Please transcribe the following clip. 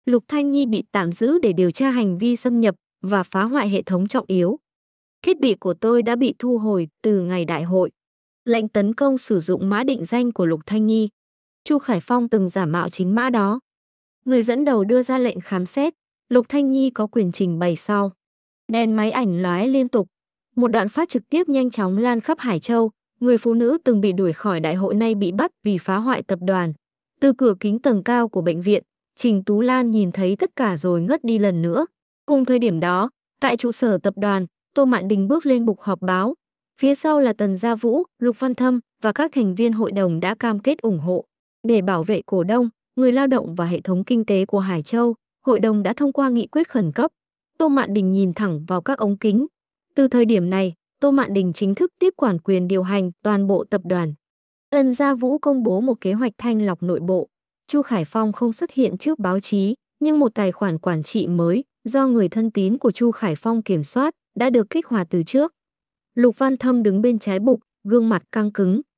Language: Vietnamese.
Lục Thanh Nhi bị tạm giữ để điều tra hành vi xâm nhập và phá hoại hệ thống trọng yếu. Thiết bị của tôi đã bị thu hồi từ ngày đại hội. Lệnh tấn công sử dụng mã định danh của Lục Thanh Nhi. Chu Khải Phong từng giả mạo chính mã đó. Người dẫn đầu đưa ra lệnh khám xét. Lục Thanh Nhi có quyền trình bày sau. Đèn máy ảnh lóe liên tục. Một đoạn phát trực tiếp nhanh chóng lan khắp Hải Châu. Người phụ nữ từng bị đuổi khỏi đại hội nay bị bắt vì phá hoại tập đoàn. Từ cửa kính tầng cao của bệnh viện, Trình Tú Lan nhìn thấy tất cả rồi ngất đi lần nữa. Cùng thời điểm đó, tại trụ sở tập đoàn, Tô Mạn Đình bước lên bục họp báo. Phía sau là Tần Gia Vũ, Lục Văn Thâm và các thành viên hội đồng đã cam kết ủng hộ. Để bảo vệ cổ đông, người lao động và hệ thống kinh tế của Hải Châu, hội đồng đã thông qua nghị quyết khẩn cấp. Tô Mạn Đình nhìn thẳng vào các ống kính. Từ thời điểm này, Tô Mạn Đình chính thức tiếp quản quyền điều hành toàn bộ tập đoàn. Tần Gia Vũ công bố một kế hoạch thanh lọc nội bộ. Chu Khải Phong không xuất hiện trước báo chí, nhưng một tài khoản quản trị mới do người thân tín của Chu Khải Phong kiểm soát đã được kích hoạt từ trước. Lục Văn Thâm đứng bên trái bục, gương mặt căng cứng.